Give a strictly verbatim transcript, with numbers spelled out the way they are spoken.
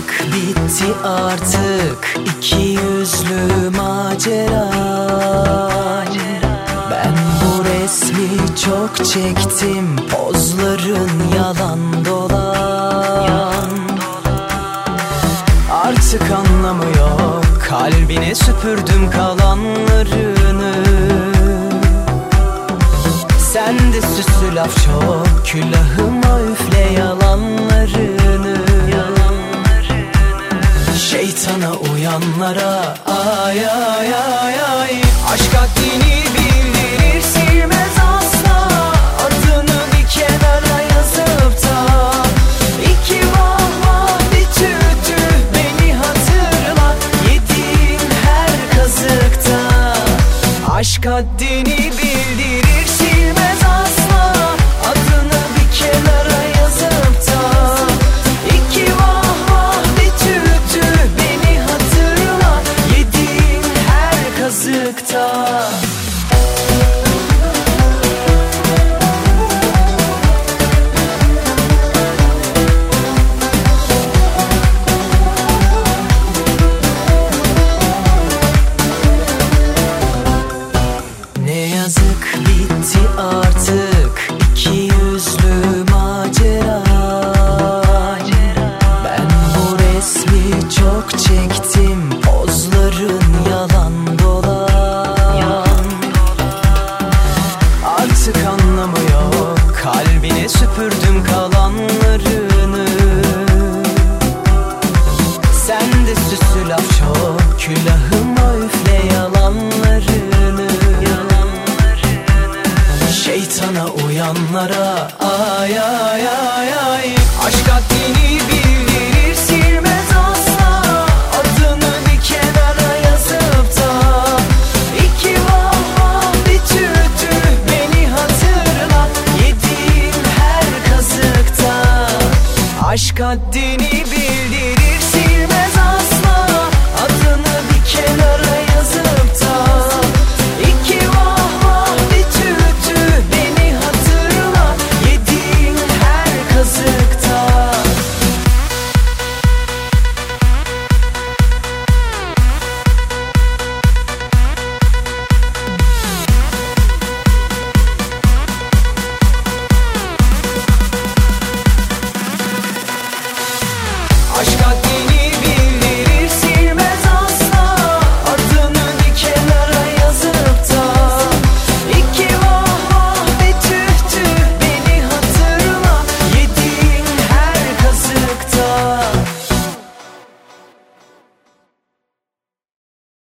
yazık bitti artık iki yüzlü macera. Ben bu resmi çok çektim, pozların yalan dolan. Artık anlamı yok, kalbine süpürdüm kalanlarını. Sende süslü laf çok, külahıma üfle yalanlarını. Şeytana uyanlara ay ay ay ay. Aşk haddini bildirir, silmez asla. Adını bir kenara yazıp da iki vah vah bir tüh tüh beni hatırla. Yediğin her kazıkta. Aşk haddini bildirir, silmez asla. Adını bir kenara yazıp da iki vah vah bir tüh tüh beni hatırla. Yediğin her kazıkta. Ne yazık bitti artık iki yüzlü macera. Ben bu resmi çok çektim, pozların yalan dolan. Artık anlamı yok, kalbine süpürdüm kalanlarını. Sende süslü laf çok, külahıma üfle yalanlarını. Şeytana uyanlara ay ay ay ay. Aşk haddini bildirir, silmez asla. Adını bir kenara yazıp da iki vah vah bir tüh tüh beni hatırla. Yediğin her kazıkta. Aşk haddini